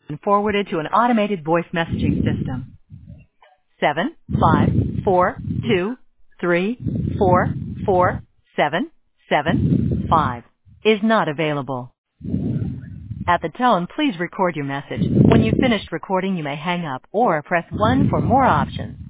and forwarded to an automated voice messaging system. 75423447775 is not available. At the tone, please record your message. When you've finished recording, you may hang up or press 1 for more options.